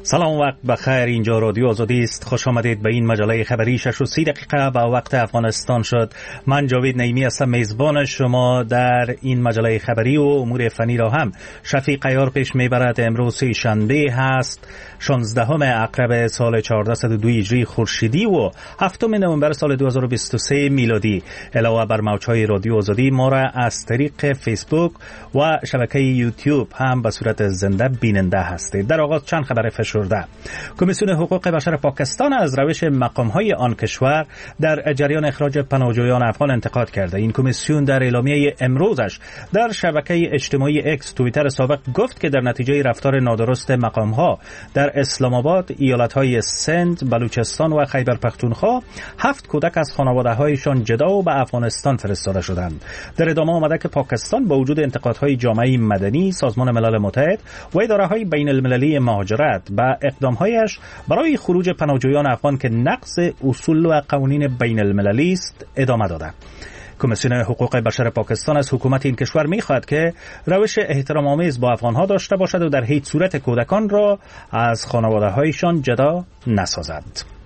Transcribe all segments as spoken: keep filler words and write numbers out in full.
سلام، وقت بخیر. اینجا رادیو آزادی است. خوش آمدید به این مجله خبری. شش و سی دقیقه با وقت افغانستان شد. من جاوید نعیمی هستم، میزبان شما در این مجله خبری و امور فنی را هم شفیق عیار پیش میبرد. امروز شنبه هست، شانزدهم اکتبر سال چهارده صد و دو هجری خورشیدی و هفتم نوامبر سال دو هزار و بیست و سه میلادی. علاوه بر موجهای رادیو آزادی، ما را از طریق فیسبوک و شبکه یوتیوب هم به صورت زنده بیننده هستید. در آغاز چند خبر فشرده. کمیسیون حقوق بشر پاکستان از روش مقام‌های آن کشور در جریان اخراج پناهجویان افغان انتقاد کرده. این کمیسیون در اعلامیه امروزش در شبکه اجتماعی اکس توییتر سابق گفت که در نتیجه رفتار نادرست مقام‌ها در اسلام آباد، ایالت‌های سند، بلوچستان و خیبر پختونخوا، هفت کودک از خانواده‌هایشان جدا و به افغانستان فرستاده شدند. در ادامه آمده که پاکستان با وجود انتقادهای جامعه مدنی، سازمان ملل متحد و اداره‌های بین المللی مهاجرت و اقدامهایش برای خروج پناهجویان افغان که نقض اصول و قوانین بین المللی است ادامه داده. کمیسیون حقوق بشر پاکستان از حکومت این کشور می‌خواهد که روش احترام آمیز با افغان‌ها داشته باشد و در هیچ صورت کودکان را از خانواده‌هایشان جدا نسازد.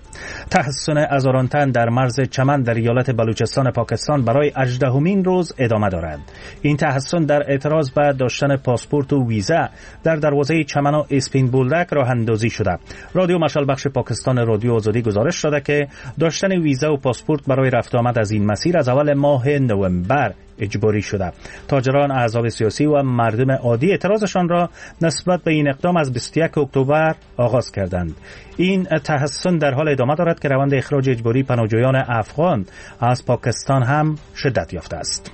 تحصن هزاران تن در مرز چمن در ایالت بلوچستان پاکستان برای هجدهمین روز ادامه دارد. این تحصن در اعتراض به داشتن پاسپورت و ویزا در دروازه چمن و اسپین بولدک راه اندازی شده. رادیو مشعل بخش پاکستان رادیو آزادی گزارش داده که داشتن ویزا و پاسپورت برای رفت آمد از این مسیر از اول ماه نوامبر اجباری شده. تاجران، احزاب سیاسی و مردم عادی اعتراضشان را نسبت به این اقدام از بیست و یک اکتبر آغاز کردند. این تحصن در حال ادامه دارد که روند اخراج اجباری پناهجویان افغان از پاکستان هم شدت یافته است.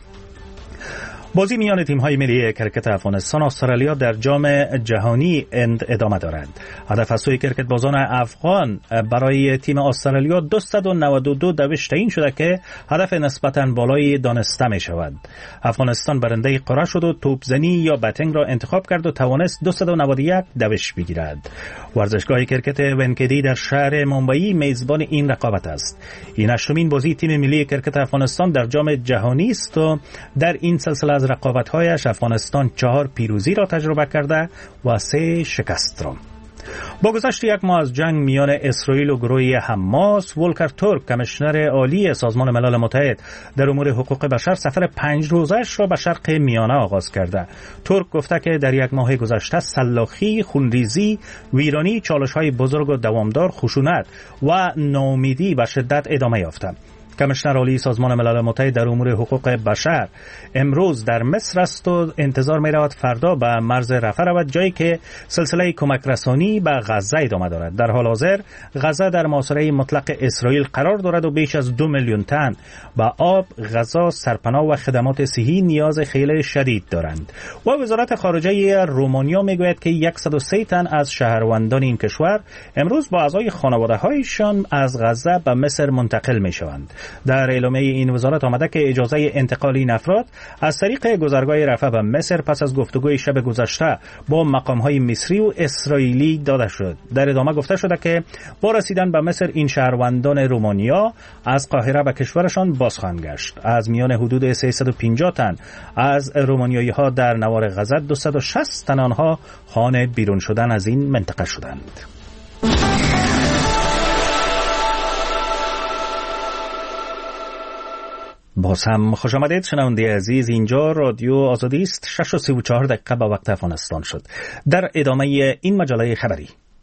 بازی میان تیم‌های ملی کرکت افغانستان و استرالیا در جام جهانی اند ادامه دارد. هدف از سوی کرکت بازان افغان برای تیم استرالیا دویست و نود و دو دوش تعیین شده که هدف نسبتاً بالایی دانسته می شود. افغانستان برنده قرعه شد و توپزنی یا بتینگ را انتخاب کرد و توانست دویست و نود و یک دوش بگیرد. ورزشگاه کرکت ونکدی در شهر ممبئی میزبان این رقابت است. این هشتمین بازی تیم ملی کرکت افغانستان در جام جهانی است و در این سلسله از رقابت‌هایش افغانستان چهار پیروزی را تجربه کرده و سه شکست را. با گذشت یک ماه از جنگ میان اسرائیل و گروه حماس، ولکر تورک، کمیشنر عالی سازمان ملل متحد در امور حقوق بشر، سفر پنج روزش را به شرق میانه آغاز کرده. تورک گفته که در یک ماه گذشته سلاخی، خونریزی، ویرانی، چالش‌های بزرگ و دوامدار، خشونت و ناامیدی به شدت ادامه یافته. کمیشنر عالی سازمان ملل متحد در امور حقوق بشر امروز در مصر است و انتظار می رود فردا به مرز رفح رود، جایی که سلسله کمک رسانی به غزه ادامه دارد. در حال حاضر غزه در محاصره مطلق اسرائیل قرار دارد و بیش از دو میلیون تن به آب، غذا، سرپناه و خدمات صحی نیاز خیلی شدید دارند. و وزارت خارجه رومانیا می گوید که صد و سه تن از شهروندان این کشور امروز با اعضای خانواده‌هایشان از غزه به مصر منتقل می شوند. در اعلامیه این وزارت آمده که اجازه انتقال این افراد از طریق گذرگاه رفح به مصر پس از گفتگوی شب گذشته با مقام‌های مصری و اسرائیلی داده شد. در ادامه گفته شده که با رسیدن به مصر این شهروندان رومانیا از قاهره به کشورشان باز خواهند گشت. از میان حدود سیصد و پنجاه تن از رومانیایی‌ها در نوار غزه، دویست و شصت تن آنها خانه بیرون شدن از این منطقه شدند. باز هم خوش آمدید شنونده عزیز. اینجا رادیو آزادی است. شش و سی و چهار دقیقه با وقت افغانستان شد. در ادامه این مجله خبری،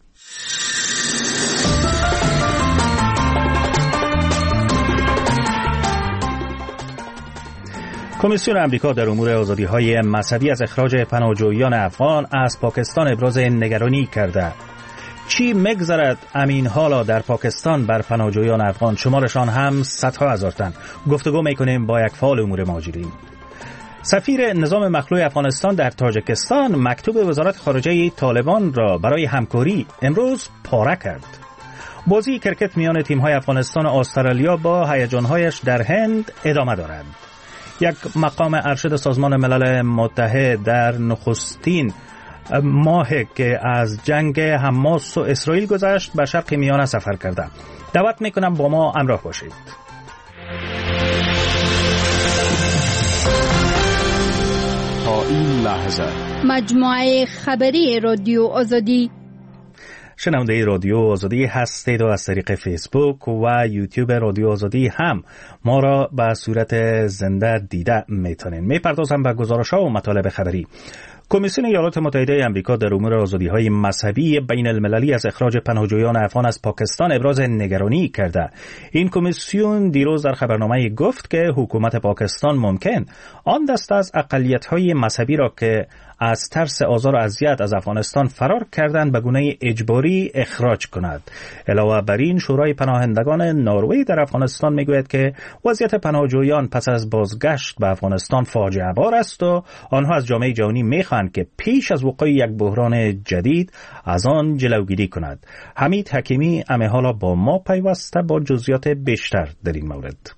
کمیسیون امریکا در امور آزادی‌های مذهبی از اخراج پناهجویان افغان از پاکستان ابراز نگرانی کرده. چی مگذرد امین حالا در پاکستان بر پناهجویان افغان، شمارشان هم صدها هزار تن. گفتگو میکنیم با یک فعال امور مهاجرین. سفیر نظام مخلوع افغانستان در تاجیکستان مکتوب وزارت خارجه طالبان را برای همکاری امروز پاره کرد. بازی کرکت میان تیم‌های افغانستان و استرالیا با هیجان‌هایش در هند ادامه دارد. یک مقام ارشد سازمان ملل متحد در نخستین ماه که از جنگ حماس و اسرائیل گذشت به شرق میانه سفر کرده. دعوت میکنم با ما همراه باشید. تا این لحظه مجموعه خبری رادیو آزادی. شنونده رادیو آزادی هستید و از طریق فیسبوک و یوتیوب رادیو آزادی هم ما را به صورت زنده دیده میتونین. میپردازم به گزارش‌ها و مطالب خبری. کمیسیون ایالات متحده آمریکا در امور آزادی‌های مذهبی بین المللی از اخراج پناهجویان افغان از پاکستان ابراز نگرانی کرده. این کمیسیون دیروز در خبرنامه گفت که حکومت پاکستان ممکن آن دسته از اقلیت‌های مذهبی را که از ترس آزار و اذیت از افغانستان فرار کردند به گونه اجباری اخراج کند. علاوه بر این، شورای پناهندگان نروژ در افغانستان میگوید که وضعیت پناهجویان پس از بازگشت به افغانستان فاجعه بار است و آنها از جامعه جهانی میخواهند که پیش از وقوع یک بحران جدید از آن جلوگیری کند. حمید حکیمی همه حالا با ما پیوسته با جزئیات بیشتر در این مورد.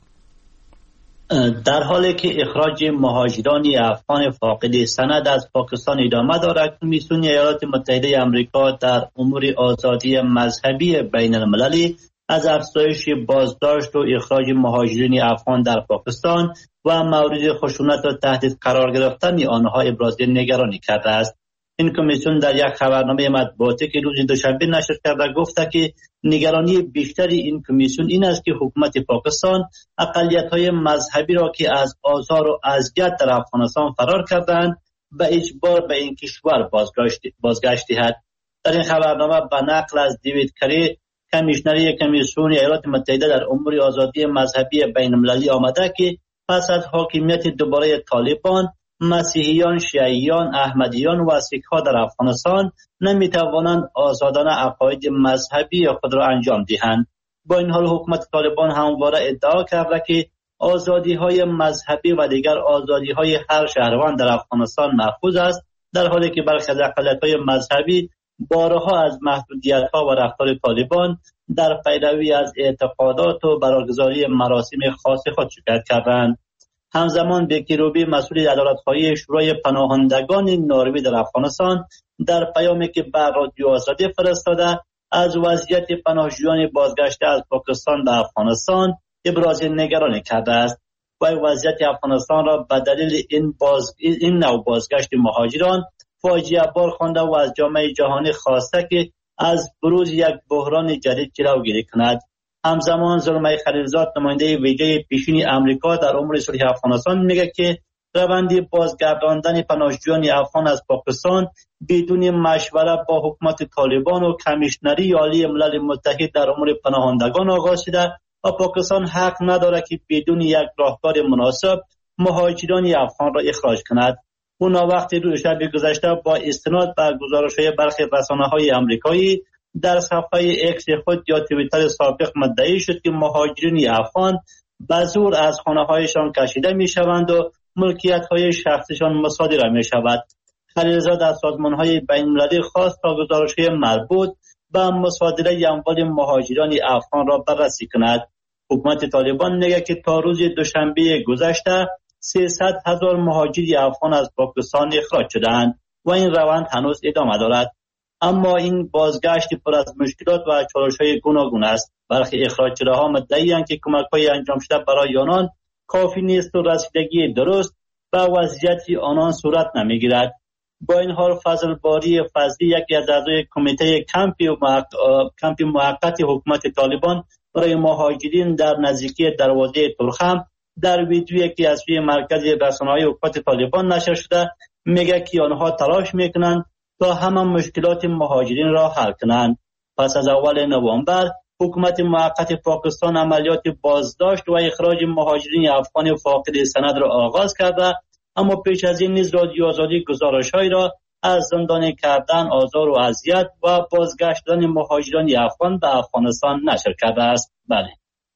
در حالی که اخراج مهاجران افغان فاقد سند از پاکستان ادامه دارد، کمیسیون ایالات متحده آمریکا در امور آزادی مذهبی بین المللی از افزایش بازداشت و اخراج مهاجرین افغان در پاکستان و مورد خشونت و تهدید قرار گرفتن آنها ابراز نگرانی کرده است. این کمیسیون در یک خبرنامه مطبوعاتی که روز دوشنبه نشر کرده گفته که نگرانی بیشتری این کمیسیون این است که حکومت پاکستان اقلیت‌های مذهبی را که از آزار و اذیت در افغانستان فرار کردند به اجبار به این کشور بازگشت بازگشت دهد. در این خبرنامه به نقل از دیوید کری، کمیشنر کمیسیون ایالات متحده در امور آزادی مذهبی بین المللی آمده که پس از حاکمیت دوباره طالبان، مسیحیان، شیعیان، احمدیان و سیک‌ها در افغانستان نمیتوانند آزادانه عقاید مذهبی خود را انجام دهند. با این حال حکومت طالبان همواره ادعا کرده که آزادی‌های مذهبی و دیگر آزادی‌های هر شهروند در افغانستان محفوظ است، در حالی که برخی از اقلیت‌های مذهبی بارها از محدودیت‌ها و رفتار طالبان در پیروی از اعتقادات و برگزاری مراسم خاص خود شکایت کردند. همزمان بیکی روبی، مسئول عدالت‌خواهی شورای پناهندگان نروژ در افغانستان، در پیامی که بر رادیو آزادی فرستاده از وضعیت پناهجویان بازگشته از پاکستان به افغانستان ابراز نگرانی کرده است و وضعیت افغانستان را به دلیل این, باز... این نوع بازگشت مهاجران فاجعه بار خوانده و از جامعه جهانی خواسته که از بروز یک بحران جدید جلوگیری کند. همزمان زلمه خلیلزاد، نماینده ویژه پیشین آمریکا در امور صلح افغانستان، میگه که روند بازگرداندن پناهجویان افغان از پاکستان بدون مشوره با حکومت طالبان و کمیشنری عالی ملل متحد در امور پناهندگان آغاز شده و پاکستان حق نداره که بدون یک راهکار مناسب مهاجران افغان را اخراج کند. اونا وقتی روز شب گذشته با استناد به گزارش‌های برخی رسانه‌های آمریکایی در صفحه اکس خود یا توییتر سابق مدعی شد که مهاجرین افغان به زور از خانه‌هایشان کشیده می‌شوند و ملکیت‌های شخصیشان مصادره می‌شود. خلیلزاد از سازمان‌های بین‌المللی خواست تا گزارش‌های مربوط به مصادره اموال مهاجران افغان را بررسی کند. حکومت طالبان میگه که تا روز دوشنبه گذشته سیصد هزار مهاجر افغان از پاکستان اخراج شدند و این روند هنوز ادامه دارد. اما این بازگشت پر از مشکلات و چالش‌های گوناگون است. برخی اخراج شده‌ها مدعی‌اند که کمک‌های انجام شده برای آنان کافی نیست و رسیدگی درست به وضعیت آنان صورت نمی‌گیرد. با این حال فضل باری فضلی، یکی از اعضای کمیته کمپی کمپی موقت حکومت طالبان برای مهاجرین در نزدیکی دروازه ترخم، در ویدیویی که از سوی مرکز رسانه‌های حکومت طالبان نشر شده میگه که آنها تلاش میکنند تا همه مشکلات مهاجرین را حل کنند. پس از اول نوامبر حکومت موقت پاکستان عملیات بازداشت و اخراج مهاجرین افغان فاقد سند را آغاز کرده، اما پیش از این نیز رادیو آزادی گزارش‌هایی را از زندانی کردن، آزار و اذیت و بازگشتن مهاجران افغان به افغانستان نشر کرده است. بله.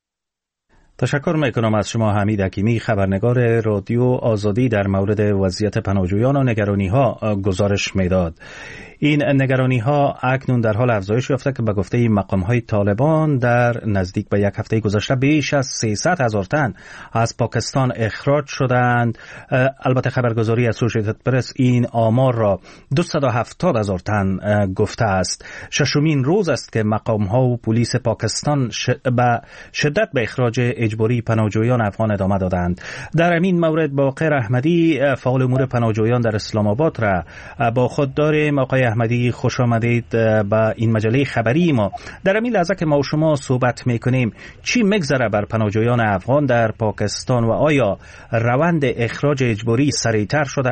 تشکر میکنم از شما حمید حکیمی، خبرنگار رادیو آزادی، در مورد وضعیت پناهجویان و نگرانی ها گزارش میداد. این نگرانی ها اکنون در حال افزایش یافته که به گفته مقام های طالبان در نزدیک به یک هفته گذشته بیش از سیصد هزار تن از پاکستان اخراج شدند. البته خبرگزاری اسوسییتد پرس این آمار را دویست و هفتاد هزار تن گفته است. ششمین روز است که مقام ها و پلیس پاکستان به شدت به اخراج اجباری پناهجویان افغان ادامه دادند. در همین مورد باقر احمدی، فعال امور پناهجویان در اسلام آباد را با خود داریم. آقای احمدی، خوش آمدید به این مجله خبری ما. در این لحظه که ما و شما صحبت میکنیم چی میگذره بر پناهجویان افغان در پاکستان و آیا روند اخراج اجباری سریعتر شده؟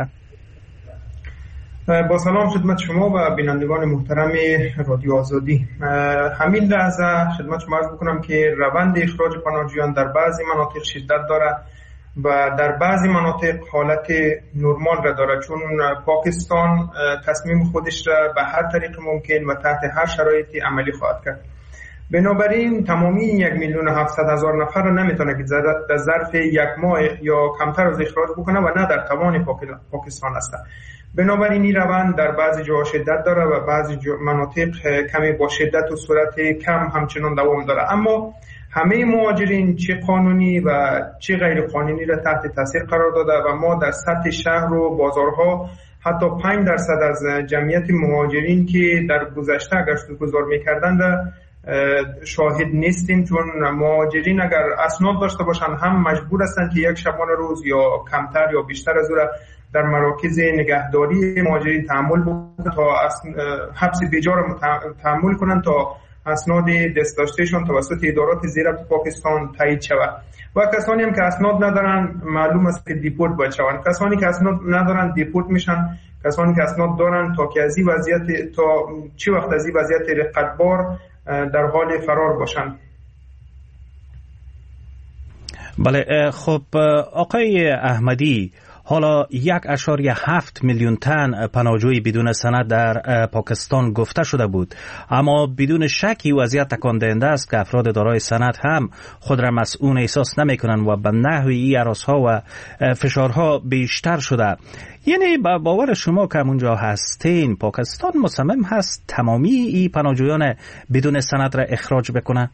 با سلام خدمت شما و بینندگان محترم رادیو آزادی. همین لحظه خدمت شما عرض بکنم که روند اخراج پناهجویان در بعضی مناطق شدت داره و در بعضی مناطق حالت نرمال را داره، چون پاکستان تصمیم خودش را به هر طریق ممکن و تحت هر شرایطی عملی خواهد کرد. بنابراین تمامی یک میلیون و هفتصد هزار نفر را نمیتونه که در ظرف یک ماه یا کمتر از اخراج بکنه و نه در توان پاکستان است. بنابراین این روند در بعضی جاها شدت داره و بعضی مناطق کمی با شدت و سرعت کم همچنان دوام داره. اما همه مهاجرین چه قانونی و چه غیر قانونی را تحت تاثیر قرار داده و ما در سطح شهر و بازارها حتی پنج درصد از جمعیت مهاجرین که در گذشته گشت و گذار می‌کردند شاهد نیستیم، چون مهاجرین اگر اسناد داشته باشند هم مجبور هستند که یک شبانه روز یا کمتر یا بیشتر از او را در مراکز نگهداری مهاجرین تحمل بکنند تا حبس بیجا را تحمل کنند تا اسناد دست داشتهشان توسط ادارات زیربط پاکستان تایید شود. و کسانی هم که اسناد ندارن معلوم است که دیپورت باید شوند. کسانی که اسناد ندارن دیپورت میشن. کسانی که اسناد دارن تا که از این وضعیت تا چه وقت از این وضعیت رقتبار در حال فرار باشند. بله، خب آقای احمدی، حالا یک اشاریه هفت میلیون تن پناهجوی بدون سند در پاکستان گفته شده بود، اما بدون شکی وضعیت تکان دهنده است که افراد دارای سند هم خود را مسئول احساس نمی کنند و به نحوی این هراس‌ها و فشارها بیشتر شده. یعنی با باور شما که اونجا هستین پاکستان مصمم هست تمامی این پناهجویان بدون سند را اخراج بکنه؟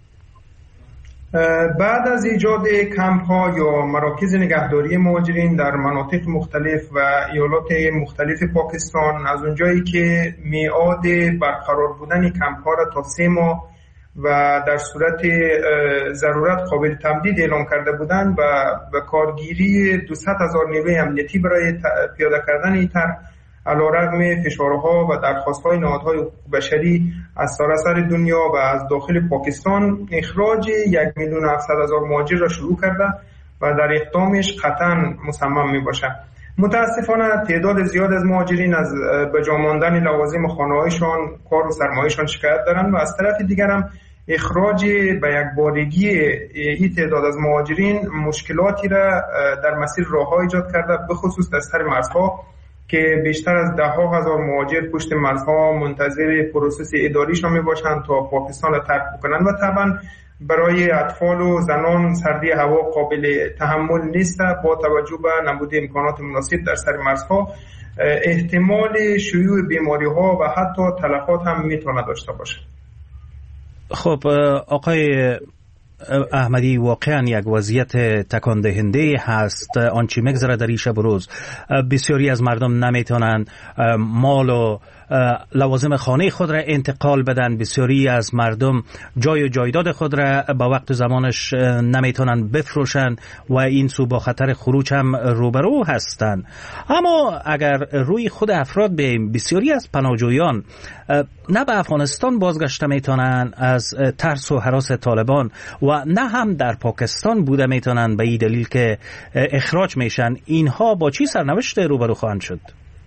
بعد از ایجاد کمپ ها یا مراکز نگهداری مهاجرین در مناطق مختلف و ایالات مختلف پاکستان، از اونجایی که میعاد برقرار بودن کمپ ها را تا سه ماه و در صورت ضرورت قابل تمدید اعلام کرده بودند و به کارگیری دویست هزار نیروی امنیتی برای پیاده کردن این طرح علیرغم فشارها و درخواست‌های نهادهای حقوق بشری از سراسر دنیا و از داخل پاکستان، اخراج یک میلیون و هفتصد هزار مهاجر را شروع کرده و در اقدامش قطعاً مصمم میباشد. متاسفانه تعداد زیاد از مهاجرین از به جا ماندن لوازم خانه‌هایشان، کار و سرمایه‌شان شکایت دارند و از طرف دیگر هم اخراج به یک بارگی این تعداد از مهاجرین مشکلاتی را در مسیر راه‌ها ایجاد کرده، به خصوص در سر مرزها که بیشتر از ده ها هزار مهاجر پشت مرزها منتظر پروسس اداریشان می باشند تا پاکستان را ترک بکنند و طبعا برای اطفال و زنان سردی هوا قابل تحمل نیست. با توجه به نبود امکانات مناسب در سر مرزها احتمال شیوع بیماری ها و حتی تلفات هم میتونه داشته باشه. خب آقای احمدی، واقعا یک وضعیت تکان دهنده هست آنچه میگذره در این شب و روز. بسیاری از مردم نمیتونن مال و لوازم خانه خود را انتقال بدن، بسیاری از مردم جای و جایداد خود را با وقت و زمانش نمیتونن بفروشن و این سو با خطر خروج هم روبرو هستند. اما اگر روی خود افراد بیم، بسیاری از پناهجویان نه به افغانستان بازگشته میتونن از ترس و هراس طالبان و نه هم در پاکستان بوده میتونن به این دلیل که اخراج میشن. اینها با چی سرنوشت روبرو خواهند شد؟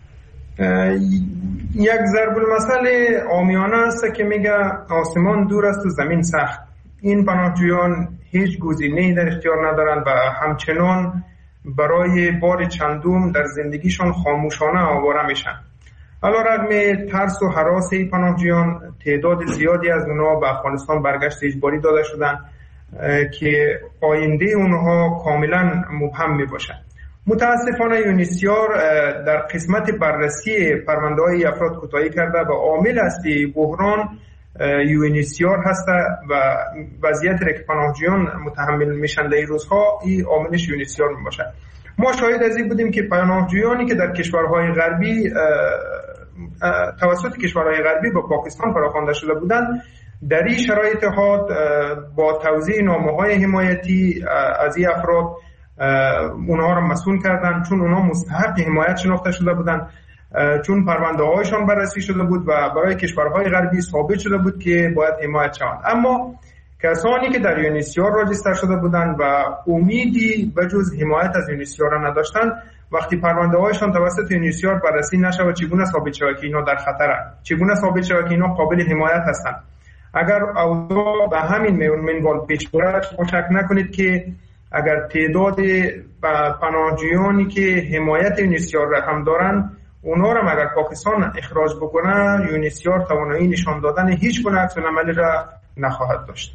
یک ضرب المثل عامیانه است که میگه آسمان دور است و زمین سخت. این پناهجویان هیچ گزینه‌ای در اختیار ندارند و همچنان برای بار چندم در زندگیشان خاموشانه آواره میشن. علیرغم ترس و هراس این پناهجویان، تعداد زیادی از اونها به افغانستان برگشت اجباری داده شدند که آینده اونها کاملا مبهم میباشد. متاسفانه یونیسیار در قسمت بررسی پرونده‌های افراد کوتاهی کرده و عامل اصلی بحران یونیسیار هست و وضعیت را که پناهجویان متحمل میشن در این روزها، این عاملش یونیسیار میباشد. ما شاهد از این بودیم که پناهجویانی که در کشورهای غربی توسط کشورهای غربی به پاکستان فراخوانده شده بودند، در این شرایط ها با توزیع نامه‌های حمایتی از این افراد اونها را مسئول کردن، چون اونها مستحق حمایت شناخته شده بودند چون پرونده هایشان بررسی شده بود و برای کشورهای غربی ثابت شده بود که باید حمایت شوند. اما کسانی که در یونیسیار راجستر شده بودند و امیدی به جز حمایت از یونیسیار نداشتند، وقتی پرونده هایشان توسط یونیسیار بررسی نشود چگونه ثابت شود که اینا در خطرند؟ چگونه ثابت شود که اینا قابل حمایت هستند؟ اگر اوضاع به همین منوال پیش برد، شک نکنید که اگر تعداد پناهجویانی که حمایت یونیسیار رقم دارند، اونا را اگر پاکستان اخراج بکنه، یونیسیار توانایی نشان دادن هیچ گونه عکس‌العملی را نخواهد داشت.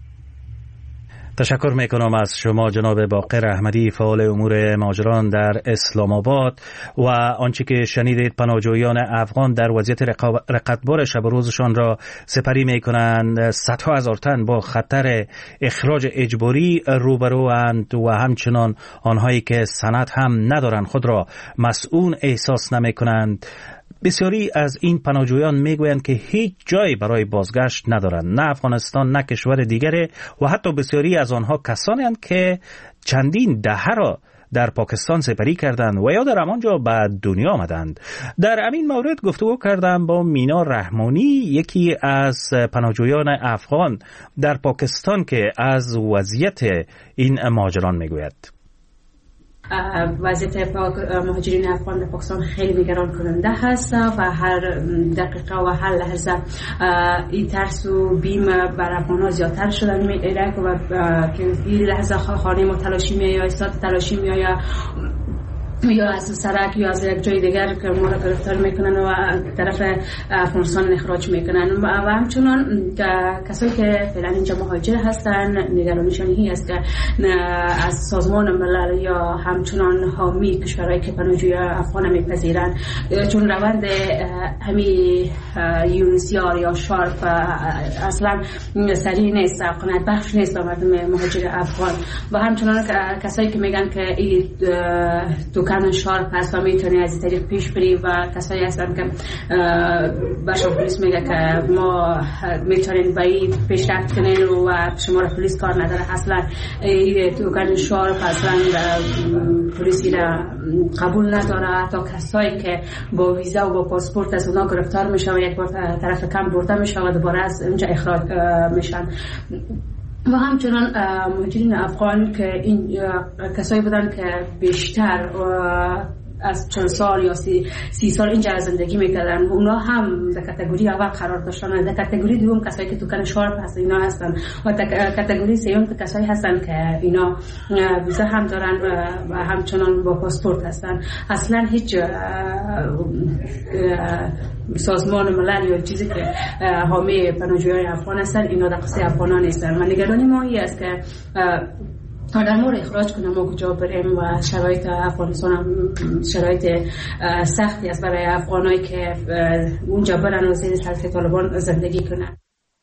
تشکر میکنم از شما جناب باقر احمدی، فعال امور مهاجران در اسلام آباد. و آنچه که شنیدید، پناهجویان افغان در وضعیت رقتبار شب و روزشان را سپری میکنند. صدها هزار تن با خطر اخراج اجباری روبروند و همچنان آنهایی که سند هم ندارند خود را مسئول احساس نمیکنند. بسیاری از این پناهجویان میگویند که هیچ جایی برای بازگشت ندارند، نه افغانستان نه کشور دیگری، و حتی بسیاری از آنها کسانی هستند که چندین دهه را در پاکستان سپری کردند و یا در همانجا به دنیا آمدند. در همین مورد گفتگو کردم با مینا رحمانی، یکی از پناهجویان افغان در پاکستان، که از وضعیت این مهاجران میگوید. وضعیت مهاجرین افغان در پاکستان خیلی نگران کننده هست و هر دقیقه و هر لحظه این ترس و بیم بر افغان‌ها زیادتر شدن میره و که این لحظه خانه ما تلاشی میآید، استاد تلاشی میآید، یا از سرک یا از یک جای دیگر که ما را گرفتار میکنن و طرف افغانستان اخراج میکنن. و همچنان کسایی که فعلا اینجا مهاجر هستن، نگرانیشان این است که از سازمان ملل یا همچنان حامی کشورهایی که پناهجوی افغان میپذیرن، چون روند همین یونیسیار یا شارپ اصلا سریع نیست، قناعت بخش نیست به مردم مهاجر افغان. و همچنان کسایی که میگن که این دکان شارپ هست و میتونی از این طریق پیش بری، و کسایی هستن که باشا پلیس میگه که ما میتونین با این پیشرفت کنین و شما را پلیس کار نداره. اصلا این دکان شارپ اصلا پلیسی را قبول نداره. حتی کسایی که با ویزا و با پاسپورت از اونا گرفتار میشن و یک بار طرف کم برده میشن و دوباره از اونجا اخراج میشن. و همچنان مهاجرین افغان که این کسایی بودن که بیشتر از چند سال یا سی, سی سال اینجا زندگی میکردن، اونا هم در کاتگوری اول قرار داشتن. در کاتگوری دوم کسایی که دکان شارپ هستن اینا هستن، و در کاتگوری سوم کسایی هستن که اینا ویزا هم دارن و همچنان با پاسپورت هستن. اصلا هیچ سازمان ملل یا چیزی که حامی پناهجویان افغان هستن اینا در قصه افغانان نیستن. و نگرانی ما این است که آدم ما رو اخراج کنم ما کجا بریم، و شرایط افغانستان هم شرایط سختی است برای افغانایی که اونجا برن و زیر سلطه طالبان زندگی کنن.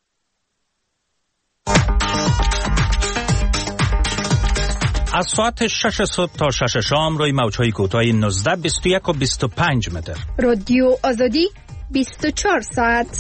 از ساعت شش صبح تا شش شام روی موج‌های کوتاه نوزده، بیست و یک و بیست و پنج متر. رادیو آزادی بیست و چهار ساعت.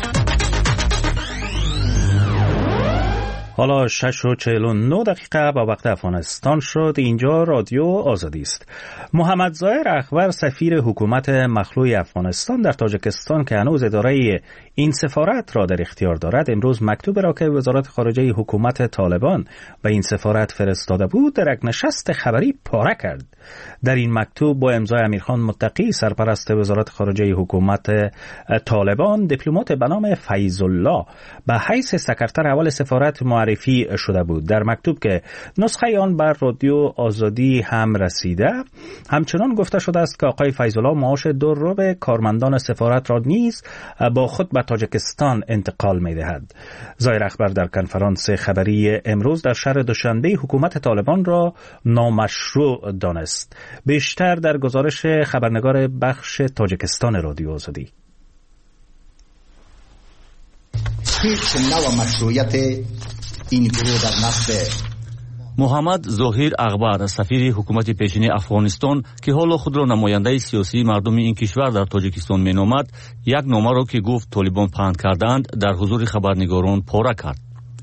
حالا شش و چهل و نه دقیقه با وقت افغانستان شد. اینجا رادیو آزادی است. محمد ظاهر اخبر، سفیر حکومت مخلوع افغانستان در تاجیکستان که هنوز اداره این سفارت را در اختیار دارد، امروز مکتوب را که وزارت خارجه حکومت طالبان به این سفارت فرستاده بود در یک نشست خبری پاره کرد. در این مکتوب با امضای امیرخان متقی، سرپرست وزارت خارجه حکومت طالبان، دیپلمات به نام فیض الله به حیث سکرتر اول سفارت معرفی شده بود. در مکتوب که نسخه آن بر رادیو آزادی هم رسیده، همچنان گفته شده است که آقای فیض الله معاش دو ربع کارمندان سفارت را نیز با خود به تاجیکستان انتقال می‌دهد. ظاهر اخبر در کنفرانس خبری امروز در شهر دوشنبه حکومت طالبان را نامشروع دانست. بیشتر در گزارش خبرنگار بخش تاجیکستان رادیو آزادی. هیچ نوع مشروعیت این گروه در نفت محمد ظاهر اخبر، سفیر حکومت پیشین افغانستان که حالا خود را نماینده سیاسی مردم این کشور در تاجیکستان مینامد، یک نامه را که گفت طالبان پهن کردند در حضور خبرنگاران پاره کرد.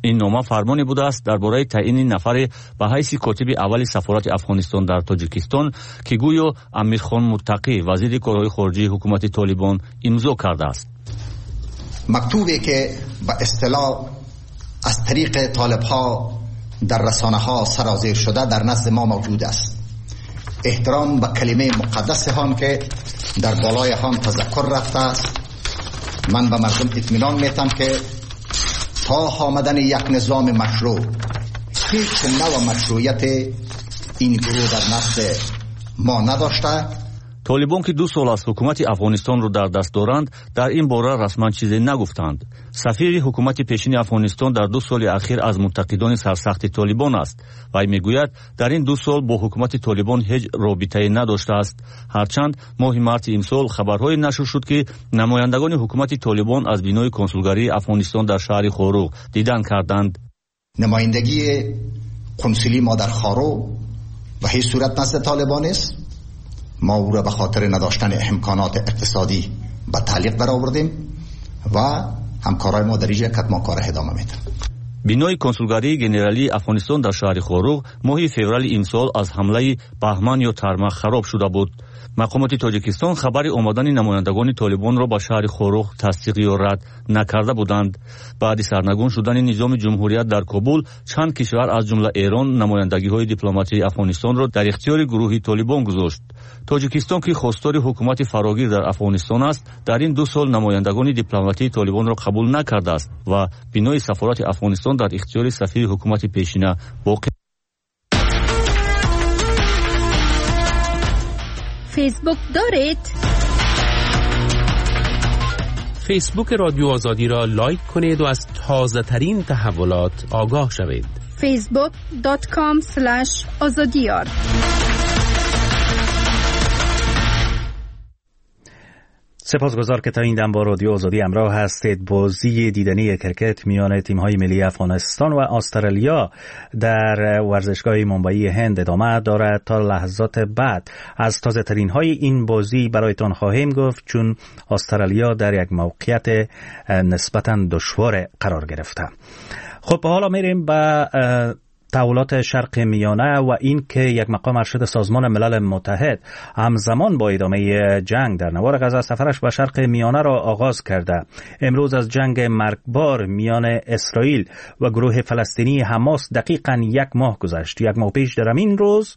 این نامه فرمانی بوده است درباره تعیین نفر به حیث کاتب اول سفارت افغانستان در تاجیکستان که گویا امیرخان متقی وزیر کارهای خارجه حکومت طالبان امضا کرده است. مکتوبی که به اصطلاح از طریق طالب‌ها در رسانه‌ها سرازیر شده در نزد ما موجود است. احترام به کلمه مقدس هم که در بالای هم تذکر رفته است. من به مردم اطمینان میتم که تا آمدن یک نظام مشروع هیچ نوع مشروعیت این گروه در نزد ما نداشته. طالبان که دو سال از حکومت افغانستان رو در دست دارند در این باره رسما چیزی نگفتند. سفیر حکومت پیشین افغانستان در دو سال اخیر از منتقدان سرسخت طالبان است و میگوید در این دو سال با حکومت طالبان هیچ رابطه‌ای نداشته است. هرچند ماه مارس امسال خبرهای نشر شد که نمایندگان حکومت طالبان از بینای کنسولگری افغانستان در شهر خاروق دیدن کردند. نمایندگی کنسولی ما در خاروق و هیچ صورت نزد طالبان است. ما او را به خاطر نداشتن امکانات اقتصادی به تعلیق برآوردیم و همکارای ما در اینجا کتما کار ادامه میدن. بینای کنسولگری گنرالی افغانستان در شهر خاروق ماه فوریه امسال از حمله بهمن یا ترمخ خراب شده بود. مقامات تاجیکستان خبر آمدن نمایندگان طالبان را به شهر خاروق تصدیق یا رد نکرده بودند. بعد سرنگون شدن نظام جمهوریت در کابل چند کشور از جمله ایران نمایندگی‌های دیپلماتی افغانستان را در اختیار گروه طالبان گذاشت. تاجیکستان که خواستار حکومت فراگیر در افغانستان است در این دو سال نمایندگان دیپلماتی طالبان را قبول نکرده است و بینای سفارت افغانستان در اختیار سفیر حکومت پیشینه باقی. فیسبوک دارید؟ فیسبوک رادیو آزادی را لایک کنید و از تازه ترین تحولات آگاه شوید. فیسبوک دات کام اسلش آزادیار. سپاسگزار که تا این دم با رادیو آزادی همراه هستید. بازی دیدنی کرکت میان تیم‌های ملی افغانستان و استرالیا در ورزشگاه منبعی هند ادامه دارد. تا لحظات بعد از تازه ترین های این بازی برایتان خواهیم گفت، چون استرالیا در یک موقعیت نسبتاً دشوار قرار گرفته. خب حالا میریم به تحولات شرق میانه و این که یک مقام ارشد سازمان ملل متحد همزمان با ادامه جنگ در نوار غزه سفرش به شرق میانه را آغاز کرده. امروز از جنگ مرگبار میان اسرائیل و گروه فلسطینی حماس دقیقاً یک ماه گذشت. یک ماه پیش در همین روز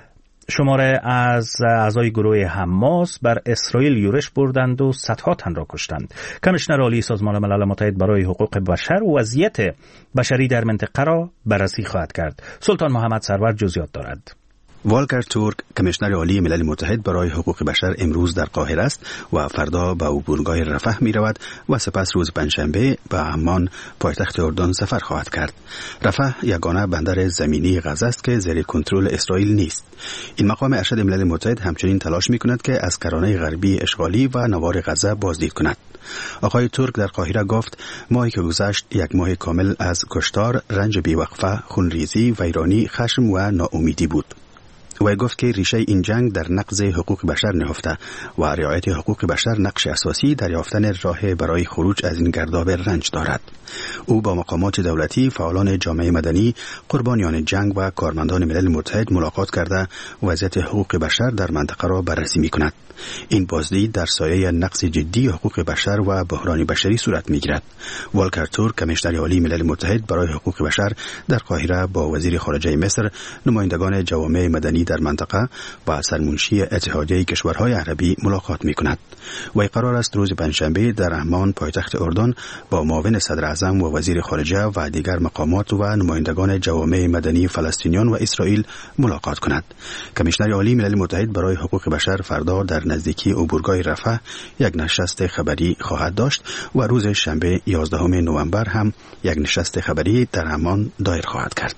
شماره از اعضای گروه حماس بر اسرائیل یورش بردند و صدها تن را کشتند. کمیشنر عالی سازمان ملل متحد برای حقوق بشر وضعیت بشری در منطقه را بررسی خواهد کرد. سلطان محمد سرور جزئیات دارد. والکر تورک کمیشنر عالی ملل متحد برای حقوق بشر امروز در قاهره است و فردا به عبورگاه رفح می رود و سپس روز پنجشنبه به عمان پایتخت اردن سفر خواهد کرد. رفح یگانه بندر زمینی غزه است که زیر کنترل اسرائیل نیست. این مقام ارشد ملل متحد همچنین تلاش می کند که از کرانه غربی اشغالی و نوار غزه بازدید کند. آقای تورک در قاهره گفت ماهی که گذشت یک ماه کامل از کشتار، رنج بی‌وقفه، خونریزی، ویرانی، خشم و ناامیدی بود. و گفت که ریشه این جنگ در نقض حقوق بشر نهفته و رعایت حقوق بشر نقش اساسی در یافتن راه برای خروج از این گرداب رنج دارد. او با مقامات دولتی، فعالان جامعه مدنی، قربانیان جنگ و کارمندان ملل متحد ملاقات کرده وضعیت حقوق بشر در منطقه را بررسی می‌کند. این بازدید در سایه نقض جدی حقوق بشر و بحران بشری صورت می‌گیرد. والکر تورک کمیشنر عالی ملل متحد برای حقوق بشر در قاهره با وزیر خارجه مصر، نمایندگان جوامع مدنی در منطقه و سرمنشی اتحادیه کشورهای عربی ملاقات می‌کند. و قرار است روز پنجشنبه در عمان پایتخت اردن با معاون صدر اعظم و وزیر خارجه و دیگر مقامات و نمایندگان جوامع مدنی فلسطینیان و اسرائیل ملاقات کند. کمیشنر عالی ملل متحد برای حقوق بشر فردا در نزدیکی عبورگاه رفح یک نشست خبری خواهد داشت و روز شنبه یازدهم نوامبر هم یک نشست خبری در عمان دایر خواهد کرد.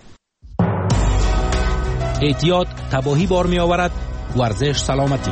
احتیاط تباهی بار می آورد. ورزش سلامتی.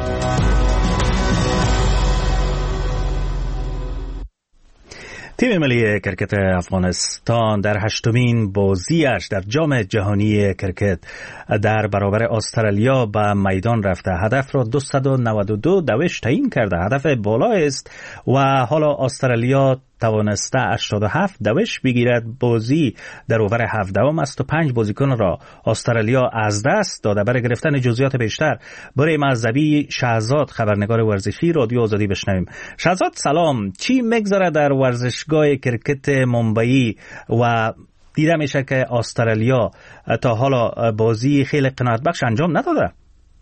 تیم ملی کرکت افغانستان در هشتمین بازیش در جام جهانی کرکت در برابر استرالیا به میدان رفته. هدف را دویست و نود و دو دوش تعیین کرده. هدف بالا است و حالا استرالیا توانسته هشتاد و هفت دوش بگیرد. بازی در اوور هفدهم است و پنج بازیکن را استرالیا از دست داده. برای گرفتن جزئیات بیشتر بریم از زبی شهزاد خبرنگار ورزشی رادیو آزادی بشنویم. شهزاد سلام، چی میگذره در ورزشگاه کرکت ممبئی و دیده میشه که استرالیا تا حالا بازی خیلی قناعت بخش انجام نداده؟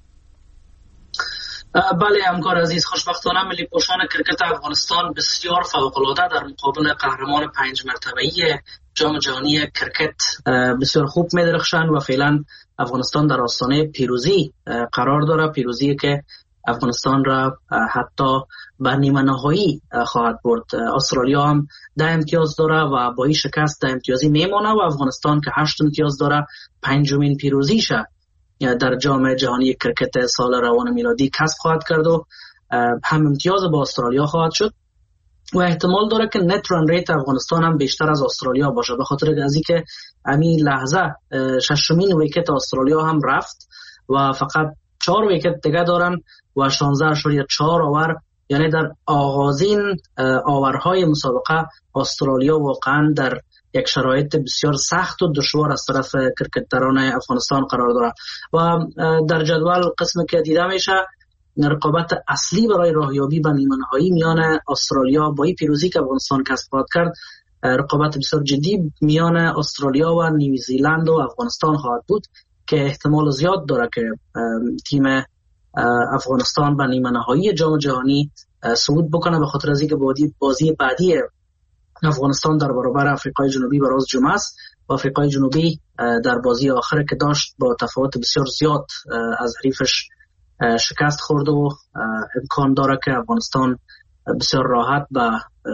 بله همکار عزیز، خوشبختانه ملی پوشان کرکت افغانستان بسیار فوق‌العاده در مقابل قهرمان پنج مرتبه‌ای جام جهانی کرکت بسیار خوب می‌درخشند و فعلا افغانستان در آستانه پیروزی قرار داره، پیروزی که افغانستان را حتی به نیمه نهایی خواهد برد. استرالیا هم ده امتیاز داره و با این شکست ده امتیازی میمونه و افغانستان که هشت امتیاز داره پنجمین پیروزیشه در جام جهانی کرکت سال روان میلادی کسب خواهد کرد و هم امتیاز با استرالیا خواهد شد و احتمال داره که نت ران ریت افغانستان هم بیشتر از استرالیا باشه، به خاطر از اینکه همین لحظه ششمین ویکت استرالیا هم رفت و فقط چهار ویکت دیگه دارن و شانزده اشاریه چهار آور، یعنی در آغازین آورهای مسابقه استرالیا واقعا در یک شرایط بسیار سخت و دشوار از طرف کرکتران افغانستان قرار داره و در جدول قسمی که دیده میشه رقابت اصلی برای راهیابی به نیمه نهایی میان استرالیا با این پیروزی که افغانستان کسب کرد، رقابت بسیار جدی میان استرالیا و نیوزیلند و افغانستان خواهد بود که احتمال زیاد داره که تیم افغانستان به نیمه نهایی جام جهانی صعود بکنه، به خاطر از اینکه بازی بعدی افغانستان در برابر آفریقای جنوبی به روز جمعه است و آفریقای جنوبی در بازی آخر که داشت با تفاوت بسیار زیاد از حریفش شکست خورد و امکان داره که افغانستان بسیار راحت به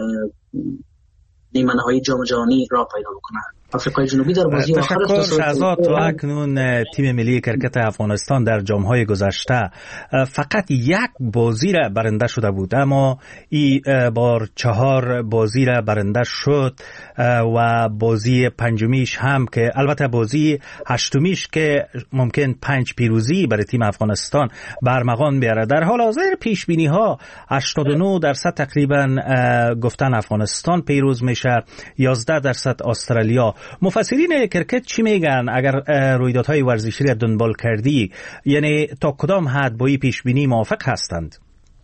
نیمه نهایی جام جهانی راه پیدا بکنه. آفریقای جنوبی در بازی آخر تشکر شهزاد. تو اکنون تیم ملی کرکت افغانستان در جام‌های گذشته فقط یک بازی را برنده شده بود، اما این بار چهار بازی را برنده شد و بازی پنجمیش هم که البته بازی هشتمیش که ممکن پنج پیروزی برای تیم افغانستان برمغان بیاره. در حال حاضر پیش بینی ها هشتاد و نه درصد تقریبا گفتن افغانستان پیروز میشه، یازده درصد استرالیا. مفسرین کرکت چی میگن اگر رویدادهای ورزشی را دنبال کردی؟ یعنی تا کدام حد با این پیش بینی موافق هستند؟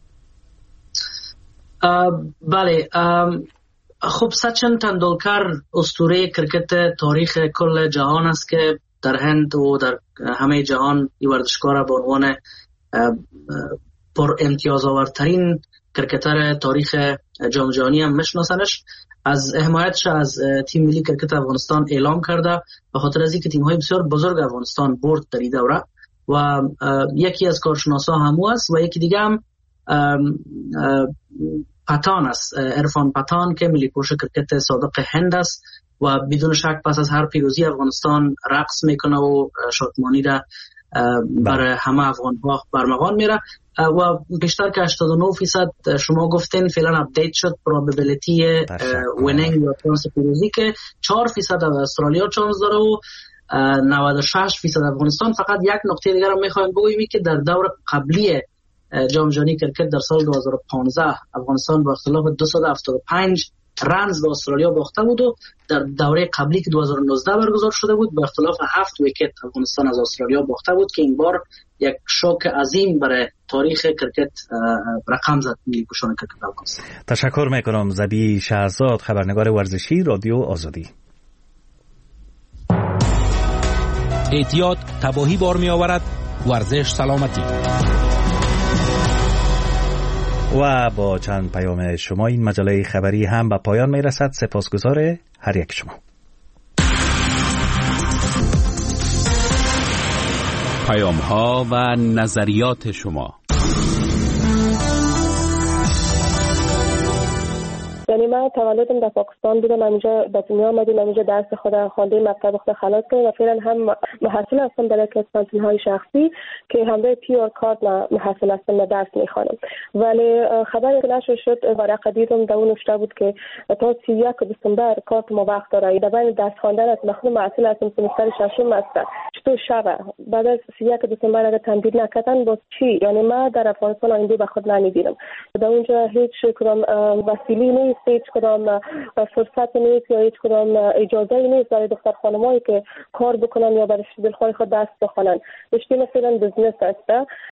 بله، خب سچن تندولکر اسطوره کرکت تاریخ کل جهان است که در هند و در همه جهان این ورزشکار را به عنوان پر امتیاز آورترین کرکتر تاریخ جام جهانی هم میشناسنش. از حمایتش از تیم ملی کرکت افغانستان اعلام کرده به خاطر از اینکه تیم‌های بسیار بزرگ افغانستان برد در این دوره و یکی از کارشناسا همو است و یکی دیگه هم پتان است، عرفان پتان که ملی پوش کرکت سابق هند است و بدون شک پس از هر پیروزی افغانستان رقص میکنه و شادمانی را برای همه افغان‌ها برمغان میره و بیشتر که هشتاد و نه فیصد شما گفتین فعلا اپدیت شد پروبابیلیتی وینینگ یا چانس پیروزی که چهار فیصد استرالیا چانس داره و نود و شش فیصد افغانستان. فقط یک نکته دیگر هم میخوایم بگوییم که در دور قبلی جام جهانی کرکت در سال دو هزار و پانزده افغانستان با اختلاف دویست و هفتاد و پنج رنز به استرالیا باخته بود و در دوره قبلی که دو هزار و نوزده برگزار شده بود با اختلاف هفت ویکت افغانستان از استرالیا باخته بود که این بار یک شوک عظیم برای تاریخ کرکت رقم زد ملی پوشان کرکت افغانستان. تشکر میکنم. زبی شهزاد خبرنگار ورزشی رادیو آزادی. اعتیاد تباهی بار می آورد، ورزش سلامتی. و با چند پیام شما این مجله خبری هم به پایان می رسد. سپاسگزار هر یک شما. پیام ها و نظریات شما. یعنی من تولدم در پاکستان بودم، همینجا به دنیا آمدیم، همینجا درس خود خوانده، مکتب خود خلاص کردم و فعلا هم محصل هستم در یک از کانتین‌های شخصی که همراه پیور کارت محصل هستم و درس میخوانم. ولی خبری که نشر شد ورقه دیدم در اون نوشته بود که تا سی و یک دسامبر کارت ما وقت داره. در بین درس خواندن است، من محصل هستم، سمستر ششم هستم. چطور شبه بعد از سی و یک دسامبر اگر تمدید نکردن باز چی؟ یعنی من در افغانستان آینده به خود نمیبینم. در اونجا هیچ کدام وسیله نیست هیچ کدام فرصت نیست یا هیچ کدام اجازه نیست برای دختر خانمایی که کار بکنن یا برای دلخواه خود دست بخونن. رشته مثلا بزنس است